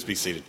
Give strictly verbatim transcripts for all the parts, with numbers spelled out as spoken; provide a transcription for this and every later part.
be seated.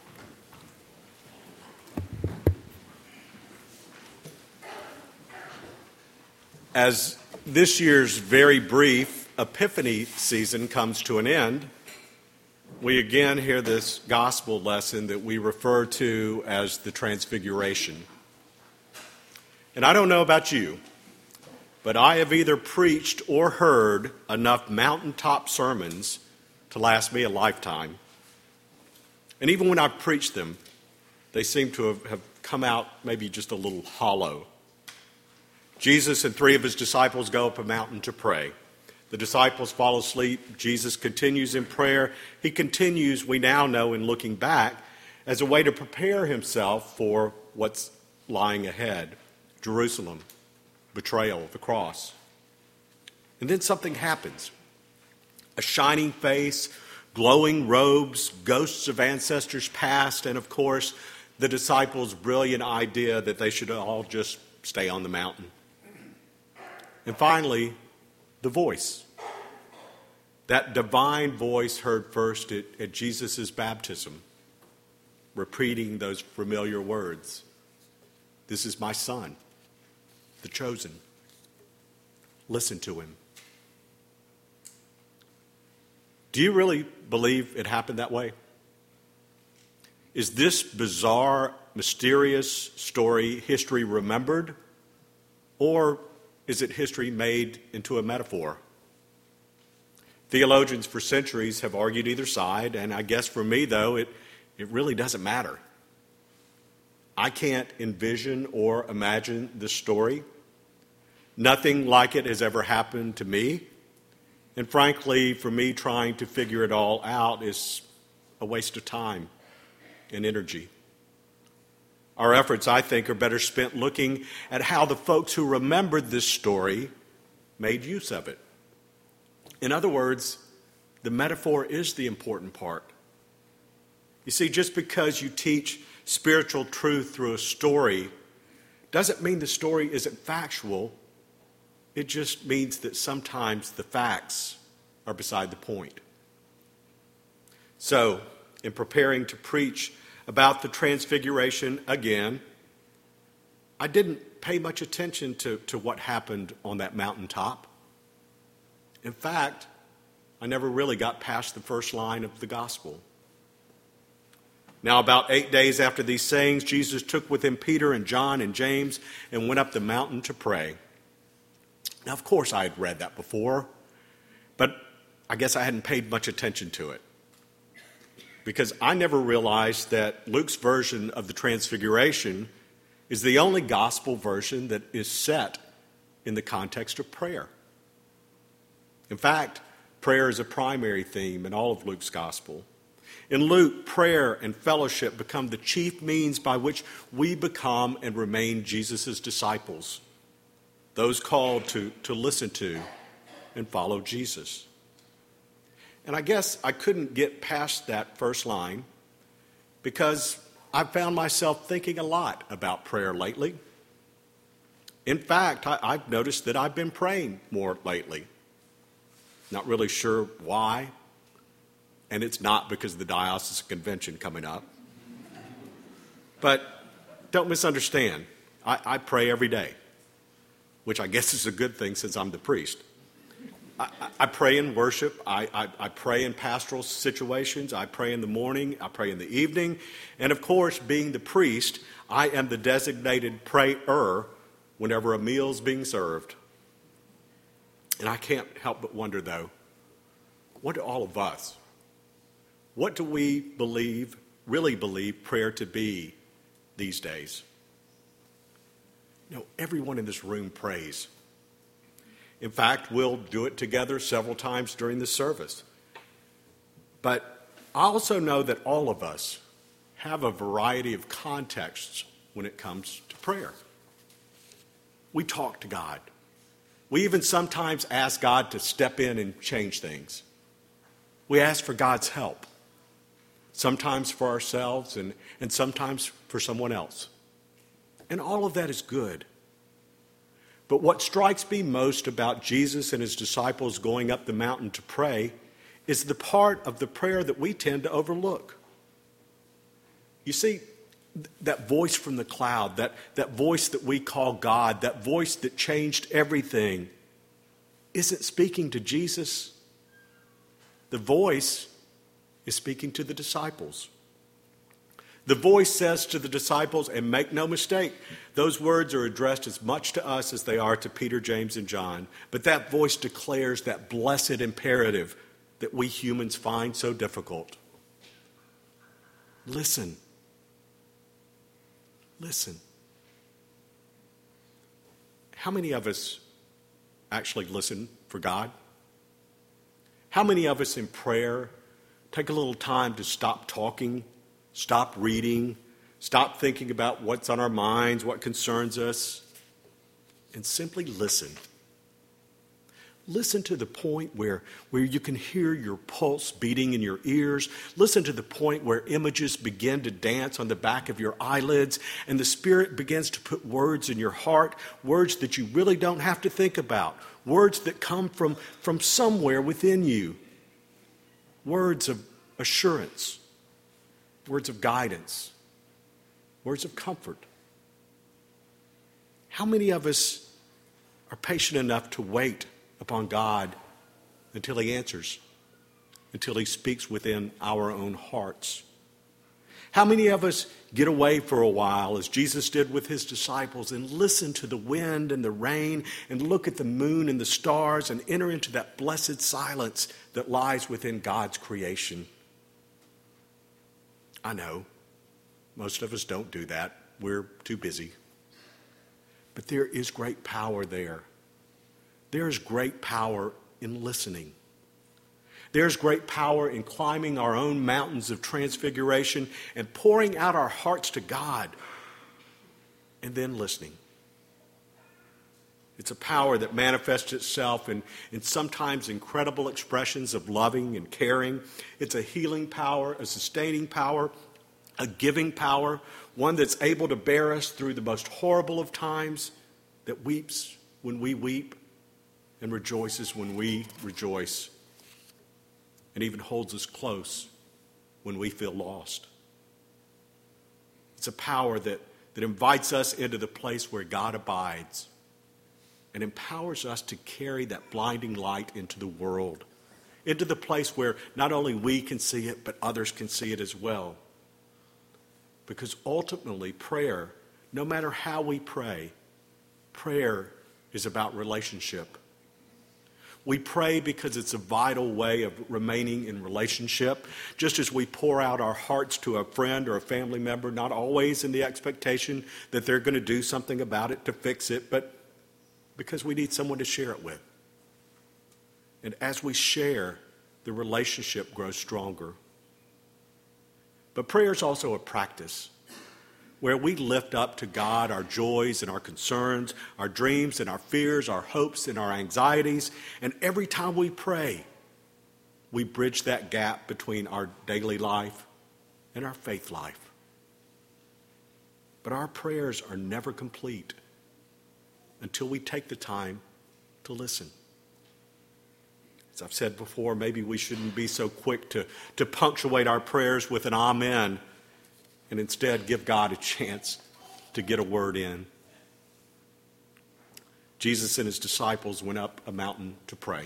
As this year's very brief Epiphany season comes to an end, we again hear this gospel lesson that we refer to as the Transfiguration. And I don't know about you, but I have either preached or heard enough mountaintop sermons to last me a lifetime. And even when I've preached them, they seem to have, have come out maybe just a little hollow. Jesus and three of his disciples go up a mountain to pray. The disciples fall asleep. Jesus continues in prayer. He continues, we now know in looking back, as a way to prepare himself for what's lying ahead. Jerusalem, betrayal, the cross. And then something happens. A shining face, glowing robes, ghosts of ancestors past, and of course, the disciples' brilliant idea that they should all just stay on the mountain. And finally, the voice. That divine voice heard first at, at Jesus' baptism, repeating those familiar words. This is my son, the chosen. Listen to him. Do you really believe it happened that way? Is this bizarre, mysterious story history remembered? Or is it history made into a metaphor? Theologians for centuries have argued either side, and I guess for me, though, it, it really doesn't matter. I can't envision or imagine this story. Nothing like it has ever happened to me. And frankly, for me, trying to figure it all out is a waste of time and energy. Our efforts, I think, are better spent looking at how the folks who remembered this story made use of it. In other words, the metaphor is the important part. You see, just because you teach spiritual truth through a story doesn't mean the story isn't factual. It just means that sometimes the facts are beside the point. So, in preparing to preach about the Transfiguration again, I didn't pay much attention to, to what happened on that mountaintop. In fact, I never really got past the first line of the gospel. Now, about eight days after these sayings, Jesus took with him Peter and John and James and went up the mountain to pray. Now, of course, I had read that before, but I guess I hadn't paid much attention to it, because I never realized that Luke's version of the Transfiguration is the only gospel version that is set in the context of prayer. In fact, prayer is a primary theme in all of Luke's gospel. In Luke, prayer and fellowship become the chief means by which we become and remain Jesus' disciples, those called to, to listen to and follow Jesus. And I guess I couldn't get past that first line because I've found myself thinking a lot about prayer lately. In fact, I, I've noticed that I've been praying more lately. Not really sure why, and it's not because of the diocesan convention coming up. But don't misunderstand. I, I pray every day, which I guess is a good thing since I'm the priest. I, I, I pray in worship. I, I, I pray in pastoral situations. I pray in the morning. I pray in the evening. And of course, being the priest, I am the designated prayer whenever a meal's being served. And I can't help but wonder, though, what do all of us, what do we believe, really believe prayer to be these days? You know, everyone in this room prays. In fact, we'll do it together several times during the service. But I also know that all of us have a variety of contexts when it comes to prayer. We talk to God. We even sometimes ask God to step in and change things. We ask for God's help, sometimes for ourselves and, and sometimes for someone else. And all of that is good. But what strikes me most about Jesus and his disciples going up the mountain to pray is the part of the prayer that we tend to overlook. You see, that voice from the cloud, that, that voice that we call God, that voice that changed everything, isn't speaking to Jesus. The voice is speaking to the disciples. The voice says to the disciples, and make no mistake, those words are addressed as much to us as they are to Peter, James, and John. But that voice declares that blessed imperative that we humans find so difficult. Listen. Listen. How many of us actually listen for God? How many of us in prayer take a little time to stop talking, stop reading, stop thinking about what's on our minds, what concerns us, and simply listen? Listen to the point where, where you can hear your pulse beating in your ears. Listen to the point where images begin to dance on the back of your eyelids and the Spirit begins to put words in your heart, words that you really don't have to think about, words that come from, from somewhere within you, words of assurance, words of guidance, words of comfort. How many of us are patient enough to wait upon God until He answers, until He speaks within our own hearts? How many of us get away for a while, as Jesus did with His disciples, and listen to the wind and the rain and look at the moon and the stars and enter into that blessed silence that lies within God's creation? I know most of us don't do that. We're too busy. But there is great power there. There is great power in listening. There's great power in climbing our own mountains of transfiguration and pouring out our hearts to God and then listening. It's a power that manifests itself in, in sometimes incredible expressions of loving and caring. It's a healing power, a sustaining power, a giving power, one that's able to bear us through the most horrible of times, that weeps when we weep and rejoices when we rejoice, and even holds us close when we feel lost. It's a power that, that invites us into the place where God abides and empowers us to carry that blinding light into the world, into the place where not only we can see it, but others can see it as well. Because ultimately, prayer, no matter how we pray, prayer is about relationship. We pray because it's a vital way of remaining in relationship. Just as we pour out our hearts to a friend or a family member, not always in the expectation that they're going to do something about it to fix it, but because we need someone to share it with. And as we share, the relationship grows stronger. But prayer is also a practice where we lift up to God our joys and our concerns, our dreams and our fears, our hopes and our anxieties. And every time we pray, we bridge that gap between our daily life and our faith life. But our prayers are never complete until we take the time to listen. As I've said before, maybe we shouldn't be so quick to, to punctuate our prayers with an amen, and instead give God a chance to get a word in. Jesus and His disciples went up a mountain to pray.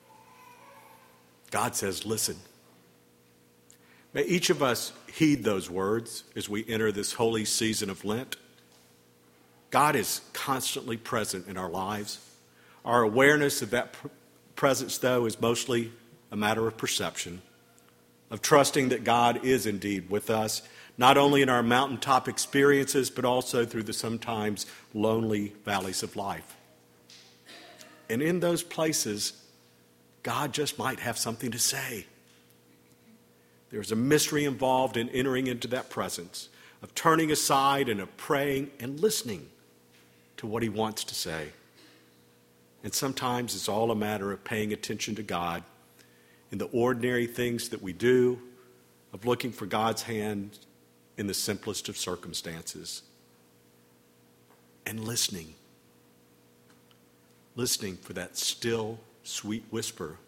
God says, listen. May each of us heed those words as we enter this holy season of Lent. God is constantly present in our lives. Our awareness of that pr- presence, though, is mostly a matter of perception, of trusting that God is indeed with us, not only in our mountaintop experiences, but also through the sometimes lonely valleys of life. And in those places, God just might have something to say. There's a mystery involved in entering into that presence, of turning aside and of praying and listening to what He wants to say. And sometimes it's all a matter of paying attention to God in the ordinary things that we do, of looking for God's hand in the simplest of circumstances, and listening. Listening for that still, sweet whisper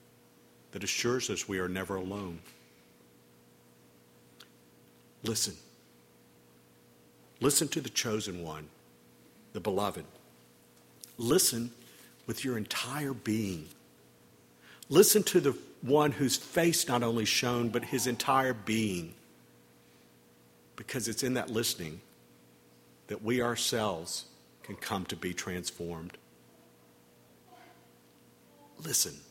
that assures us we are never alone. Listen. Listen to the chosen one, the beloved. Listen with your entire being. Listen to the one whose face not only shone, but his entire being. Because it's in that listening that we ourselves can come to be transformed. Listen.